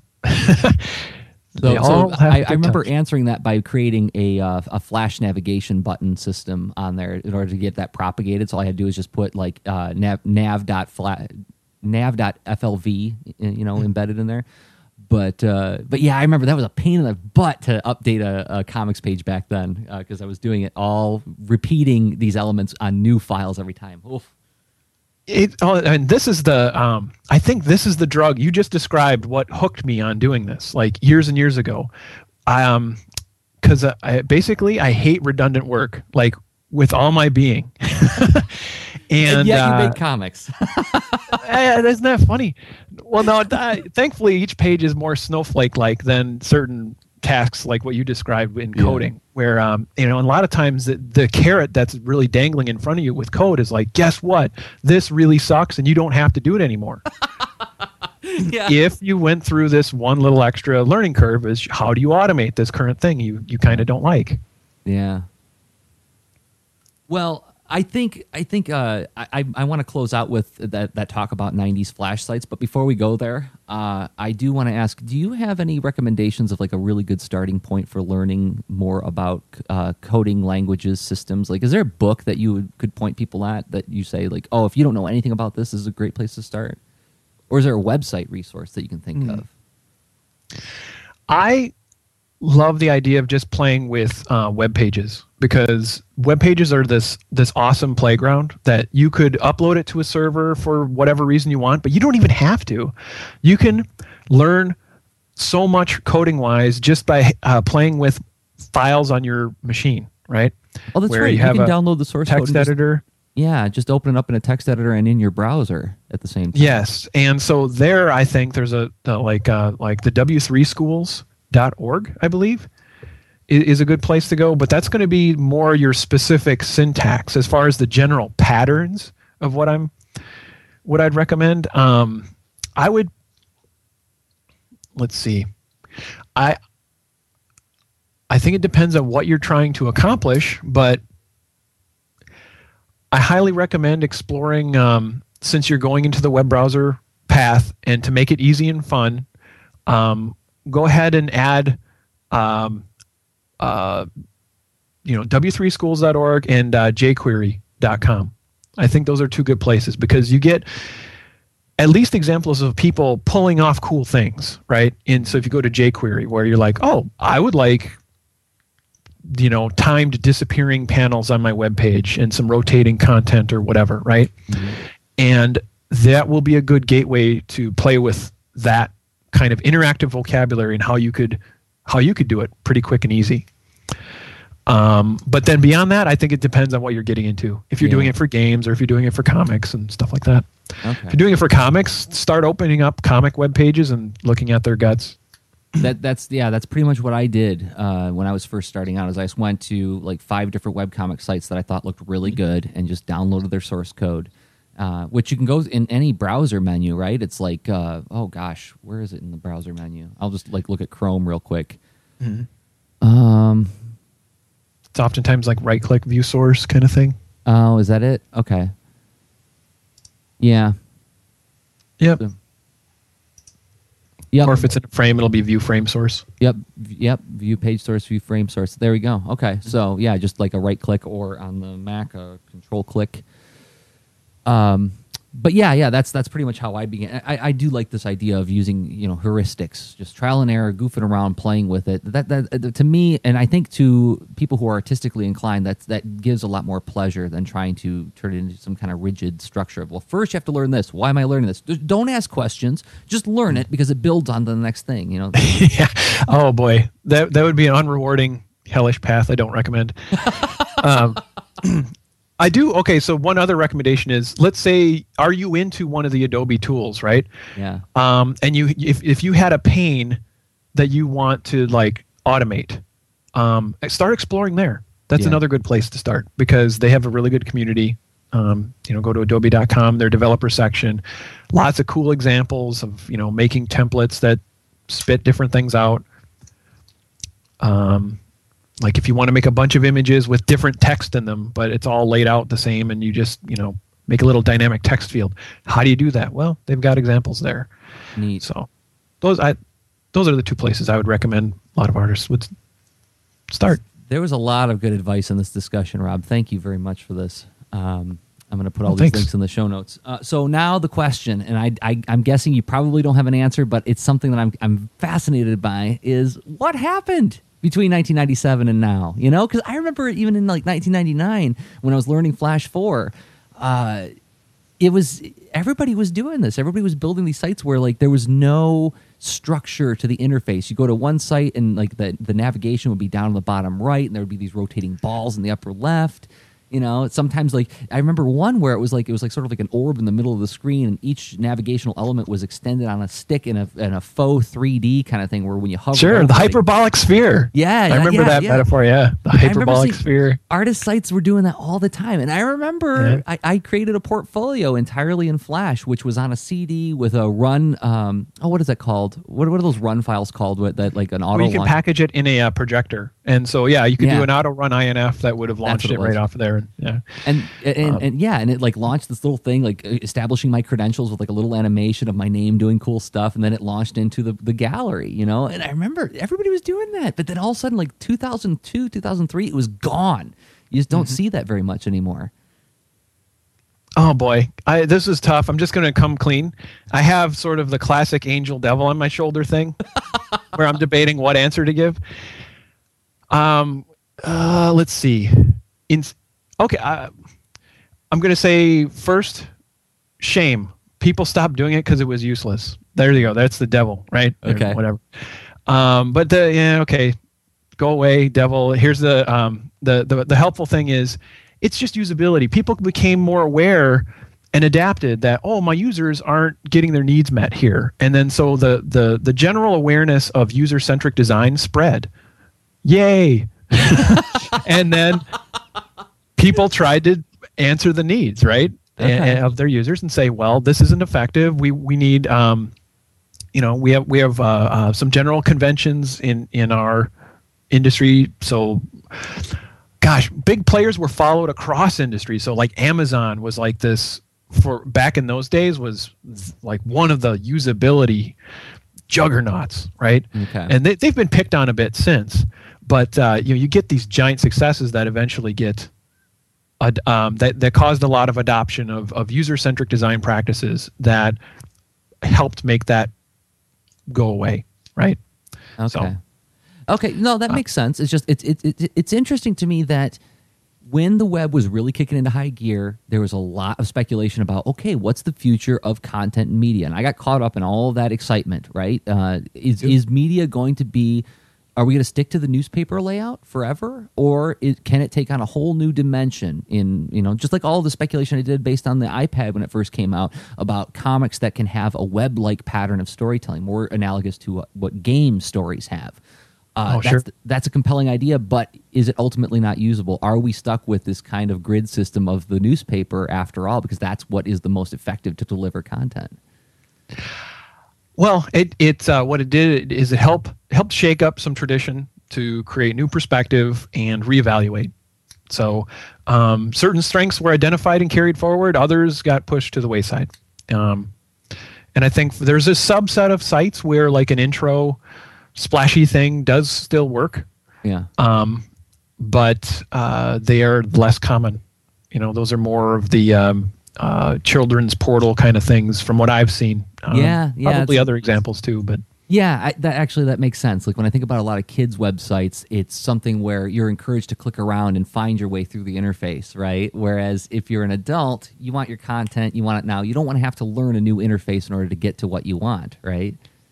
So, They so all have I, I good remember touch. answering that by creating a uh, a flash navigation button system on there in order to get that propagated. So all I had to do is just put like uh, nav nav dot flat nav.flv, you know, embedded in there. But uh, but yeah, I remember that was a pain in the butt to update a, a comics page back then, because I was doing it all, repeating these elements on new files every time. Oof. It, oh, and this is the um, I think this is the drug you just described. What hooked me on doing this, like years and years ago, um, because I, basically I hate redundant work, like with all my being. and And yet you uh, make comics. eh, isn't that funny? Well, no. I, thankfully, each page is more snowflake-like than certain tasks like what you described in Yeah. coding, where um, you know, and a lot of times the, the carrot that's really dangling in front of you with code is like, guess what? This really sucks, and you don't have to do it anymore. Yeah. If you went through this one little extra learning curve, is how do you automate this current thing you you kind of don't like? Yeah. Well, I think I think uh, I I, I want to close out with that that talk about nineties flash sites. But before we go there, uh, I do want to ask: do you have any recommendations of like a really good starting point for learning more about uh, coding languages, systems? Like, is there a book that you would, could point people at that you say like, oh, if you don't know anything about this, this is a great place to start? Or is there a website resource that you can think of? I love the idea of just playing with uh, web pages, because web pages are this this awesome playground that you could upload it to a server for whatever reason you want, but you don't even have to. You can learn so much coding wise just by uh, playing with files on your machine, right? Oh, that's Where right. you You, have can a download the source code Text and just- editor. yeah, just open it up in a text editor and in your browser at the same time. Yes, and so there, I think there's a, a like uh, like the W three schools dot org, I believe, is, is a good place to go. But that's going to be more your specific syntax as far as the general patterns of what I'm what I'd recommend. Um, I would, let's see. I I think it depends on what you're trying to accomplish, but I highly recommend exploring, um, since you're going into the web browser path, and to make it easy and fun, um, go ahead and add um, uh, you know, w three schools dot org and uh, j query dot com. I think those are two good places, because you get at least examples of people pulling off cool things, right? And so if you go to jQuery, where you're like, oh, I would like, you know, timed disappearing panels on my web page and some rotating content or whatever, right? Mm-hmm. And that will be a good gateway to play with that kind of interactive vocabulary and how you could how you could do it pretty quick and easy. Um, but then beyond that, I think it depends on what you're getting into. If you're yeah. doing it for games, or if you're doing it for comics and stuff like that. Okay. If you're doing it for comics, start opening up comic web pages and looking at their guts. That that's yeah, that's pretty much what I did uh, when I was first starting out. Is I just went to like five different webcomic sites that I thought looked really good, and just downloaded their source code, uh, which you can go in any browser menu, right? It's like uh, oh gosh, where is it in the browser menu? I'll just like look at Chrome real quick. Mm-hmm. Um. It's oftentimes like right-click view source kind of thing. Oh, is that it? Okay. Yeah. Yep. So, yep. Or if it's in a frame, it'll be view frame source. Yep. Yep. View page source, view frame source. There we go. Okay. So yeah, just like a right-click, or on the Mac, a control-click. Um. But yeah, yeah, that's that's pretty much how I began. I, I do like this idea of using, you know, heuristics, just trial and error, goofing around, playing with it. That that to me, and I think to people who are artistically inclined, that that gives a lot more pleasure than trying to turn it into some kind of rigid structure of, well, first you have to learn this. Why am I learning this? Don't ask questions. Just learn it, because it builds on the next thing. You know. Yeah. Oh boy, that that would be an unrewarding, hellish path. I don't recommend. um, I do. Okay, so one other recommendation is, let's say, are you into one of the Adobe tools, right? Yeah. Um, and you, if if you had a pane that you want to like automate, um, start exploring there. That's yeah. another good place to start, because they have a really good community. Um, you know, go to adobe dot com, their developer section, lots of cool examples of, you know, making templates that spit different things out. Um. Like if you want to make a bunch of images with different text in them, but it's all laid out the same, and you just, you know, make a little dynamic text field. How do you do that? Well, they've got examples there. Neat. So those I those are the two places I would recommend a lot of artists would start. There was a lot of good advice in this discussion, Rob. Thank you very much for this. Um, I'm going to put all oh, these thanks. links in the show notes. Uh, so now the question, and I, I, I'm guessing you probably don't have an answer, but it's something that I'm I'm fascinated by, is what happened between nineteen ninety-seven and now, you know? Because I remember even in like nineteen ninety-nine when I was learning Flash four, uh, it was, everybody was doing this. Everybody was building these sites where like there was no structure to the interface. You go to one site and like the, the navigation would be down in the bottom right, and there would be these rotating balls in the upper left. You know, sometimes like I remember one where it was like it was like sort of like an orb in the middle of the screen, and each navigational element was extended on a stick in a in a faux three D kind of thing, where when you hover, sure, over, the like, hyperbolic sphere. Yeah, I remember yeah, that yeah. metaphor. Yeah, the hyperbolic sphere. Artist sites were doing that all the time, and I remember yeah. I, I created a portfolio entirely in Flash, which was on a C D with a run. Um, oh, what is that called? What what are those run files called? With that like an auto. Well, you can launch? package it in a uh, projector, and so yeah, you could yeah. do an auto run I N F that would have launched it, it right off of there. Yeah, and and, um, and yeah, and it like launched this little thing, like establishing my credentials with like a little animation of my name doing cool stuff, and then it launched into the, the gallery, you know. And I remember everybody was doing that, but then all of a sudden, like two thousand two, two thousand three, it was gone. You just don't mm-hmm. see that very much anymore. Oh boy, I, this is tough. I'm just going to come clean. I have sort of the classic angel devil on my shoulder thing, where I'm debating what answer to give. Um, uh, let's see. In okay, I, I'm going to say first, shame. People stopped doing it because it was useless. There you go. That's the devil, right? Okay. Or whatever. Um, but the yeah, okay, go away, devil. Here's the um the the the helpful thing is, it's just usability. People became more aware and adapted that, oh, my users aren't getting their needs met here. And then so the the the general awareness of user-centric design spread. Yay. And then people tried to answer the needs, right? okay. of their users and say, well, this isn't effective. We we need, um, you know, we have we have uh, uh, some general conventions in in our industry. So, gosh, big players were followed across industry. So, like Amazon was like this for back in those days was like one of the usability juggernauts, right? Okay. And they they've been picked on a bit since, but uh, you know, you get these giant successes that eventually get. Ad, um, that, that caused a lot of adoption of, of user-centric design practices that helped make that go away, right? Okay. So, okay. No, that uh, makes sense. It's just it's it's it's it's interesting to me that when the web was really kicking into high gear, there was a lot of speculation about, okay, what's the future of content and media? And I got caught up in all of that excitement, right? Uh, is yep. is media going to be? Are we going to stick to the newspaper layout forever, or it, can it take on a whole new dimension? In you know, just like all the speculation I did based on the iPad when it first came out about comics that can have a web-like pattern of storytelling, more analogous to what, what game stories have. Uh, oh, that's, sure. That's a compelling idea, but is it ultimately not usable? Are we stuck with this kind of grid system of the newspaper after all? Because that's what is the most effective to deliver content. Well, it it uh, what it did is it helped helped shake up some tradition to create new perspective and reevaluate. So um, certain strengths were identified and carried forward. Others got pushed to the wayside. Um, and I think there's a subset of sites where like an intro splashy thing does still work. Yeah. Um, but uh, they are less common. You know, those are more of the um, uh, children's portal kind of things from what I've seen. Um, yeah, yeah. Probably other examples too, but. Yeah, I, that actually that makes sense. Like when I think about a lot of kids' websites, it's something where you're encouraged to click around and find your way through the interface, right? Whereas if you're an adult, you want your content, you want it now. You don't want to have to learn a new interface in order to get to what you want, right?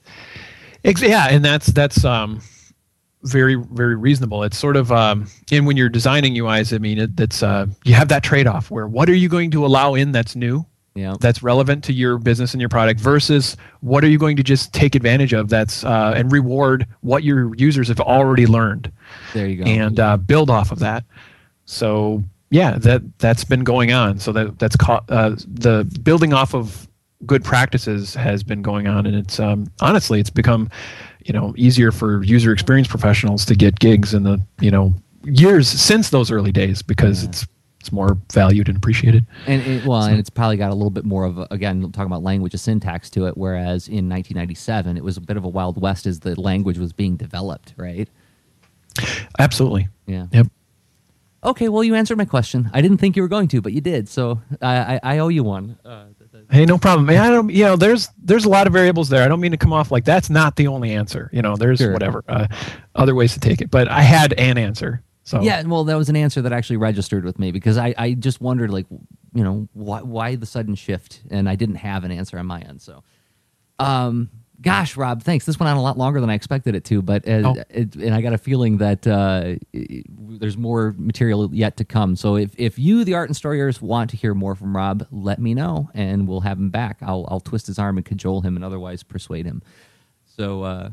Yeah, and that's that's um, very very reasonable. It's sort of um, and when you're designing U Is, I mean, it, it's uh, you have that trade-off where what are you going to allow in that's new, yeah, that's relevant to your business and your product, versus what are you going to just take advantage of that's uh, and reward what your users have already learned. There you go, and uh, build off of that. So yeah, that that's been going on. So that that's ca- uh, the building off of good practices has been going on, and it's um, honestly it's become, you know, easier for user experience professionals to get gigs in the, you know, years since those early days because yeah. it's it's more valued and appreciated. And it, well, so. and it's probably got a little bit more of a, again talking about language, a syntax to it. Whereas in nineteen ninety-seven, it was a bit of a wild west as the language was being developed, right? Absolutely. Yeah. Yep. Okay, well, you answered my question. I didn't think you were going to, but you did. So I, I, I owe you one. Uh, Hey, no problem. I don't. You know, there's there's a lot of variables there. I don't mean to come off like that's not the only answer. You know, there's sure. whatever uh, other ways to take it. But I had an answer. So yeah, well, that was an answer that actually registered with me because I, I just wondered, like, you know, why why the sudden shift, and I didn't have an answer on my end. So, um, gosh, Rob, thanks. This went on a lot longer than I expected it to, but uh, oh. it, and I got a feeling that uh, it, there's more material yet to come. So if, if you, the art and storyers, want to hear more from Rob, let me know, and we'll have him back. I'll I'll twist his arm and cajole him, and otherwise persuade him. So, uh,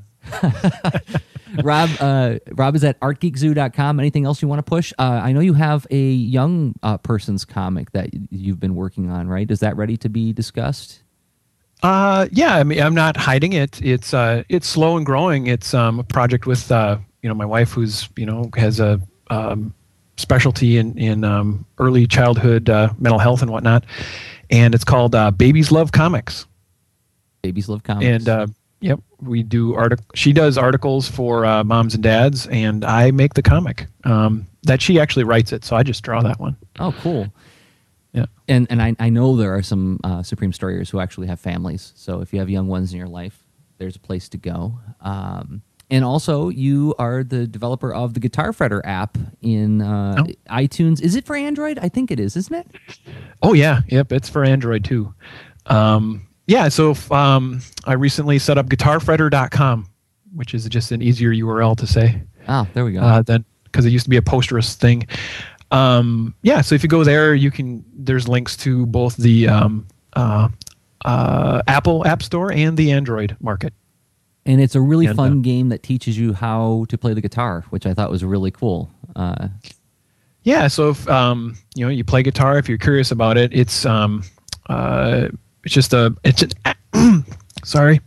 Rob, uh, Rob is at art geek zoo dot com. Anything else you want to push? Uh, I know you have a young uh, person's comic that you've been working on, right? Is that ready to be discussed? Uh, yeah, I mean, I'm not hiding it. It's uh, it's slow and growing. It's um, a project with uh, you know, my wife, who's you know has a um, specialty in in um, early childhood uh, mental health and whatnot, and it's called uh, Babies Love Comics. Babies Love Comics. And uh, yep, we do artic- She does articles for uh, moms and dads, and I make the comic. Um, that she actually writes it, so I just draw that one. Oh, cool. Yeah, and and I, I know there are some uh, Supreme Storyers who actually have families. So if you have young ones in your life, there's a place to go. Um, and also, you are the developer of the Guitar Fretter app in uh, oh. iTunes. Is it for Android? I think it is, isn't it? Oh yeah, yep, it's for Android too. Um, yeah, so if, um, I recently set up guitar fretter dot com, which is just an easier U R L to say. Oh, there we go. Uh, then because it used to be a posterous thing. Um, yeah, so if you go there, you can. There's links to both the um, uh, uh, Apple App Store and the Android market. And it's a really and, fun uh, game that teaches you how to play the guitar, which I thought was really cool. Uh, Yeah, so if um, you know you play guitar, if you're curious about it, it's um, uh, it's just a it's an sorry,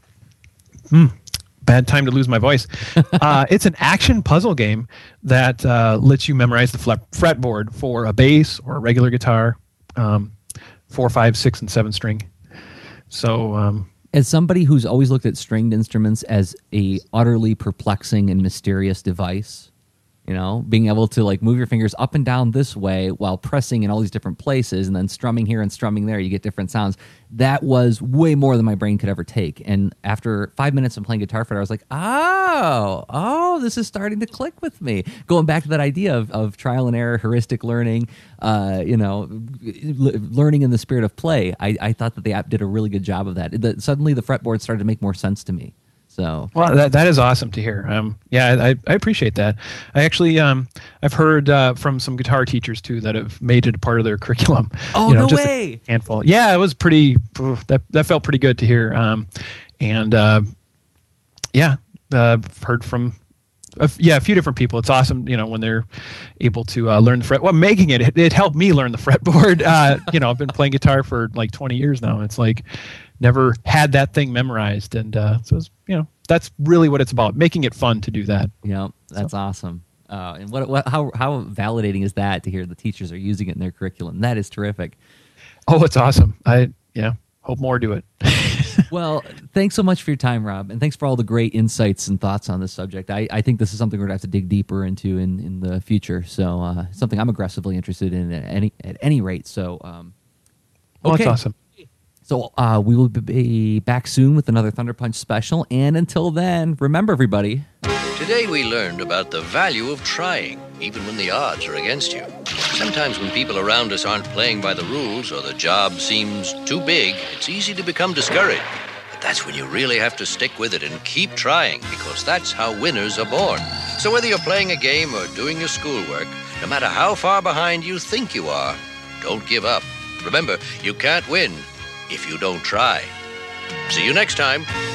hmm, bad time to lose my voice. uh, it's an action puzzle game that uh, lets you memorize the fret- fretboard for a bass or a regular guitar, um, four, five, six, and seven string. So. Um, As somebody who's always looked at stringed instruments as a utterly perplexing and mysterious device, you know, being able to like move your fingers up and down this way while pressing in all these different places and then strumming here and strumming there, you get different sounds. That was way more than my brain could ever take. And after five minutes of playing Guitar Fighter, I was like, oh, oh, this is starting to click with me. Going back to that idea of, of trial and error, heuristic learning, uh, you know, l- learning in the spirit of play. I, I thought that the app did a really good job of that. The, suddenly the fretboard started to make more sense to me. So well, that that is awesome to hear. Um, yeah, I, I appreciate that. I actually um, I've heard uh, from some guitar teachers too that have made it a part of their curriculum. Oh, you know, no just way! A handful. Yeah, it was pretty. Oof, that that felt pretty good to hear. Um, and uh, yeah, uh, I've heard from a, yeah a few different people. It's awesome, you know, when they're able to uh, learn the fret. Well, making it, it it helped me learn the fretboard. Uh, you know, I've been playing guitar for like twenty years now. It's like. Never had that thing memorized, and uh, so it's, you know that's really what it's about, making it fun to do that. Yeah, that's so. awesome. Uh, and what, what how how validating is that to hear the teachers are using it in their curriculum? That is terrific. Oh, it's awesome. I yeah hope more do it. Well, thanks so much for your time, Rob, and thanks for all the great insights and thoughts on this subject. I, I think this is something we're gonna have to dig deeper into in, in the future. So uh, something I'm aggressively interested in at any at any rate. So um, okay. Oh, that's awesome. So uh, we will be back soon with another Thunder Punch special. And until then, remember, everybody. Today we learned about the value of trying, even when the odds are against you. Sometimes when people around us aren't playing by the rules or the job seems too big, it's easy to become discouraged. But that's when you really have to stick with it and keep trying, because that's how winners are born. So whether you're playing a game or doing your schoolwork, no matter how far behind you think you are, don't give up. Remember, you can't win if you don't try. See you next time.